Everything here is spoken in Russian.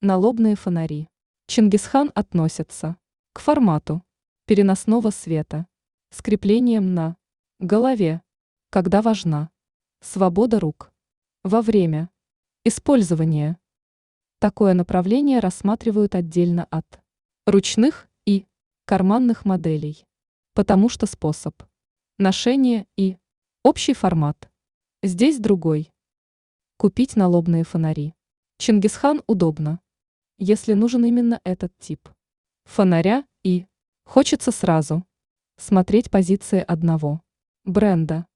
Налобные фонари. Чингисхан относится к формату переносного света с креплением на голове, когда важна свобода рук во время использования. Такое направление рассматривают отдельно от ручных и карманных моделей, потому что способ ношения и общий формат здесь другой. Купить налобные фонари. Чингисхан удобно, если нужен именно этот тип фонаря и хочется сразу смотреть позиции одного бренда.